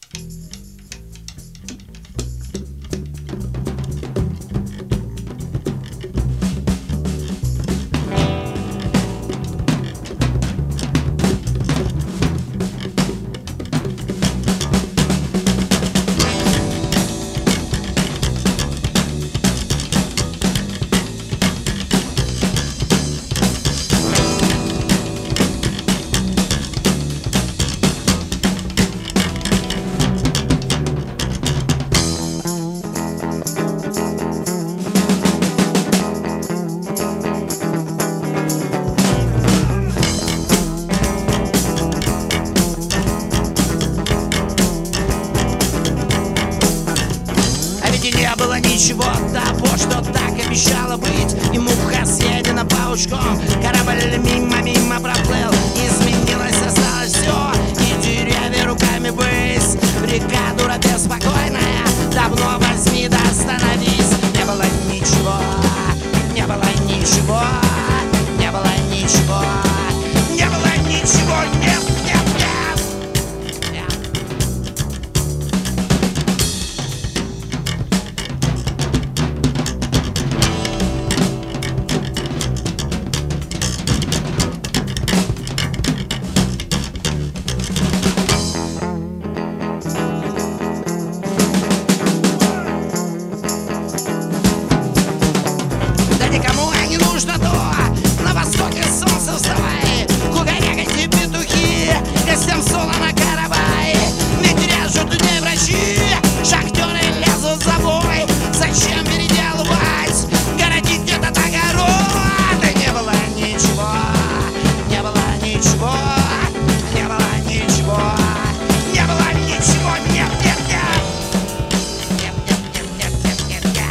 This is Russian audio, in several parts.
Не было ничего того, что так обещало быть. И муха съедена паучком. Корабль мимо проплыл. Изменилось, осталось все. И деревья руками высь. Река дура беспокойная. Давно возьми да остановись. Не было ничего. Не было ничего. Не было ничего. Не было ничего. Нет, нет, нет. Никому не нужно то. На востоке солнце вставай. Кукарекайте петухи. Гостям солоно каравай. Ведь режут людей врачи. Шахтеры лезут за бой. Зачем переделывать? Городить этот огород. И не было ничего. Не было ничего. Не было ничего. Не было ничего. Нет, нет, нет. Нет, нет, нет, нет, нет, нет, нет.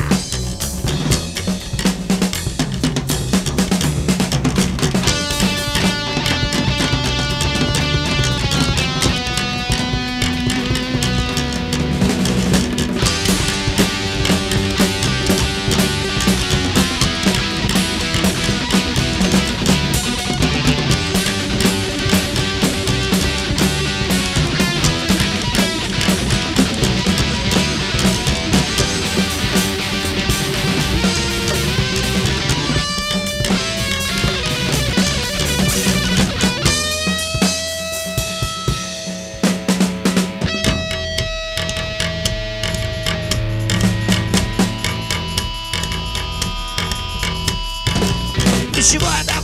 Ничего, да.